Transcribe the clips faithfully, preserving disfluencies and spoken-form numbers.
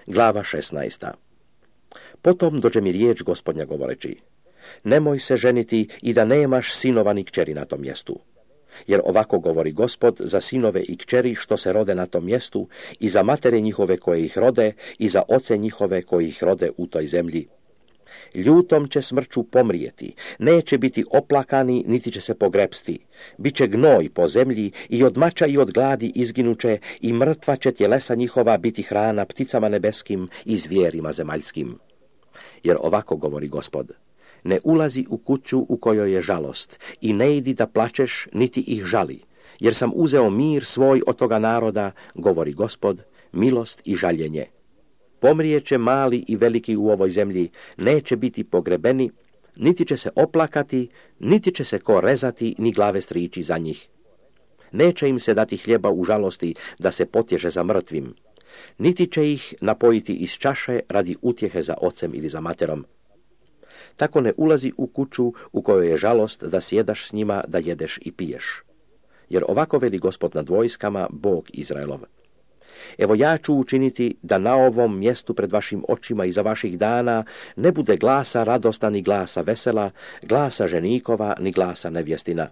Glava šesnaesta. Potom dođe mi riječ Gospodnja govoreći: nemoj se ženiti i da nemaš sinova ni kćeri na tom mjestu. Jer ovako govori Gospod za sinove i kćeri što se rode na tom mjestu, i za matere njihove koje ih rode, i za oce njihove koji ih rode u toj zemlji. Ljutom će smrću pomrijeti, neće biti oplakani, niti će se pogrepsti. Biće gnoj po zemlji, i od mača i od gladi izginuće, i mrtva će tjelesa njihova biti hrana pticama nebeskim i zvijerima zemaljskim. Jer ovako govori Gospod: ne ulazi u kuću u kojoj je žalost, i ne idi da plačeš, niti ih žali, jer sam uzeo mir svoj od toga naroda, govori Gospod, milost i žaljenje. Pomrijeće mali i veliki u ovoj zemlji, neće biti pogrebeni, niti će se oplakati, niti će se ko rezati, ni glave strići za njih. Neće im se dati hljeba u žalosti da se potježe za mrtvim, niti će ih napojiti iz čaše radi utjehe za ocem ili za materom. Tako ne ulazi u kuću u kojoj je žalost da sjedaš s njima, da jedeš i piješ. Jer ovako veli Gospod nad vojskama, Bog Izraelov: evo ja ću učiniti da na ovom mjestu pred vašim očima iza vaših dana ne bude glasa radosna ni glasa vesela, glasa ženikova ni glasa nevjestina.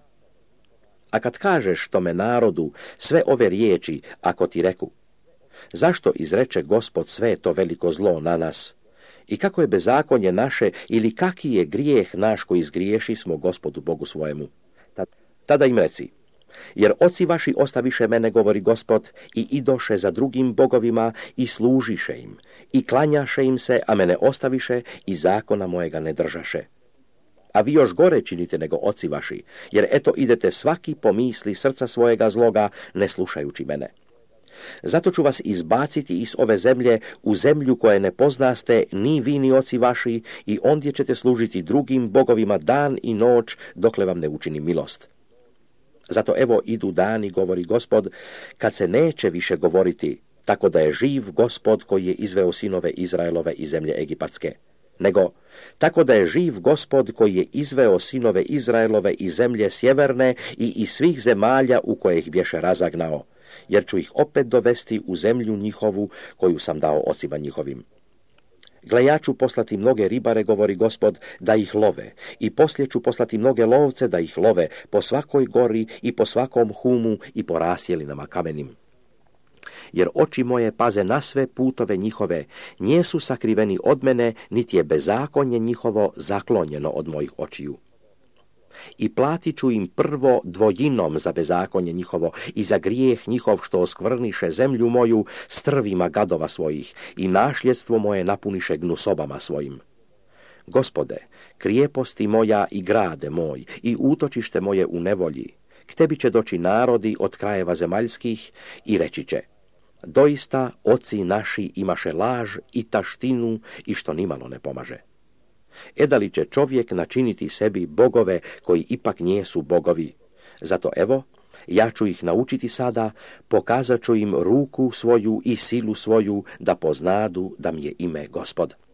A kad kažeš tome narodu sve ove riječi, ako ti reku: zašto izreče Gospod sve to veliko zlo na nas? I kako je bezakonje naše, ili kaki je grijeh naš koji zgriješi smo Gospodu Bogu svojemu? Tada im reci: jer oci vaši ostaviše mene, govori Gospod, i idoše za drugim bogovima i služiše im, i klanjaše im se, a mene ostaviše i zakona mojega ne držaše. A vi još gore činite nego oci vaši, jer eto idete svaki po misli srca svojega zloga, ne slušajući mene. Zato ću vas izbaciti iz ove zemlje u zemlju koje ne poznaste ni vi ni oci vaši, i ondje ćete služiti drugim bogovima dan i noć, dokle vam ne učini milost. Zato evo idu dani, govori Gospod, kad se neće više govoriti tako da je živ Gospod koji je izveo sinove Izraelove iz zemlje Egipatske, nego tako da je živ Gospod koji je izveo sinove Izraelove iz zemlje sjeverne i iz svih zemalja u koje ih bješe razagnao, jer ću ih opet dovesti u zemlju njihovu koju sam dao ocima njihovim. Gle, ja ću poslati mnoge ribare, govori Gospod, da ih love, i poslije ću poslati mnoge lovce da ih love po svakoj gori i po svakom humu i po rasjelinama kamenim. Jer oči moje paze na sve putove njihove, nijesu sakriveni od mene, niti je bezakonje njihovo zaklonjeno od mojih očiju. I platit ću im prvo dvojinom za bezakonje njihovo i za grijeh njihov što oskvrniše zemlju moju strvima gadova svojih, i našljedstvo moje napuniše gnusobama svojim. Gospode, krijeposti moja i grade moj, i utočište moje u nevolji, k tebi će doći narodi od krajeva zemaljskih i reći će: doista oci naši imaše laž i taštinu, i što nimalo ne pomaže. E da li će čovjek načiniti sebi bogove koji ipak nijesu bogovi? Zato evo, ja ću ih naučiti sada, pokazat ću im ruku svoju i silu svoju, da poznadu da mi je ime Gospod.